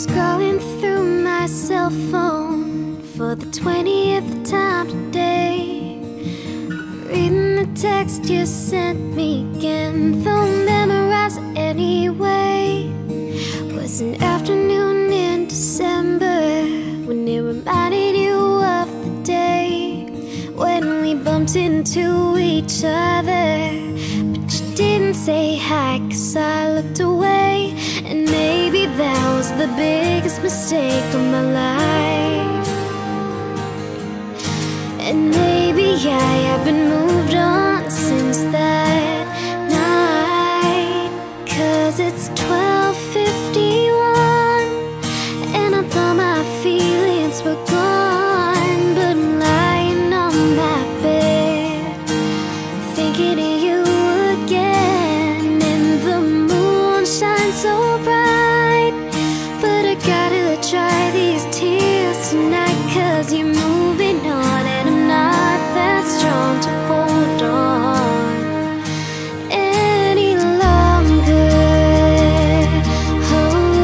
Scrolling through my cell phone for the 20th time today, reading the text you sent me again, though memorized anyway. Was an afternoon in December when it reminded you of the day when we bumped into each other, but you didn't say hi 'cause I looked away. And maybe that was the biggest mistake of my life. And maybe I haven't moved on since that night, 'cause it's 12:51 and I thought my feelings were gone. But I'm lying on my bed thinking of you again, and the moon shines so bright. But I gotta dry these tears tonight, 'cause you're moving on and I'm not that strong to hold on any longer. Oh,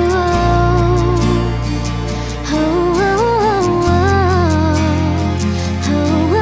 oh, oh, oh, oh,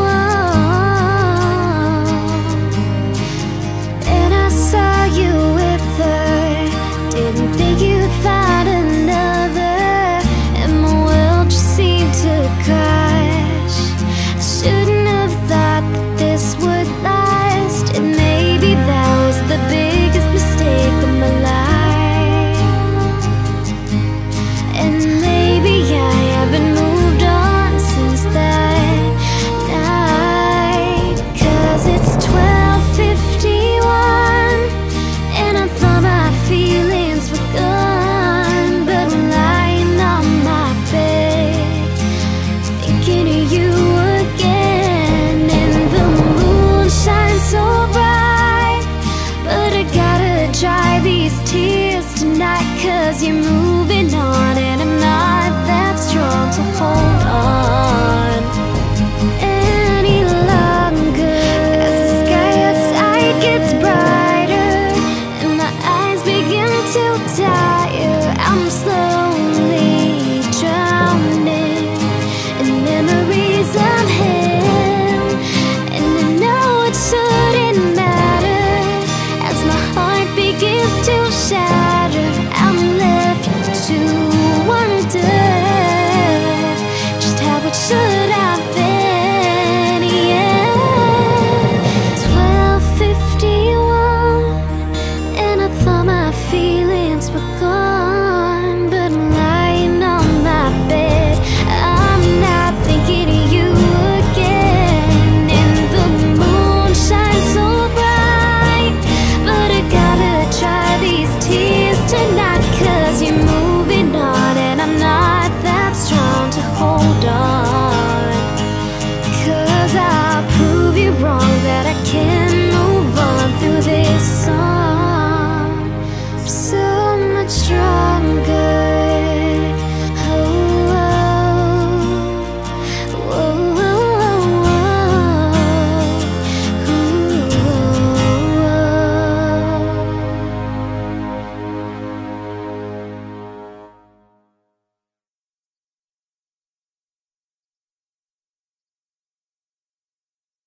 oh. And I saw you with her, didn't think you'd find another, and my world just seemed to crash. I shouldn't have thought that this would last, and maybe that was the biggest mistake of my life. And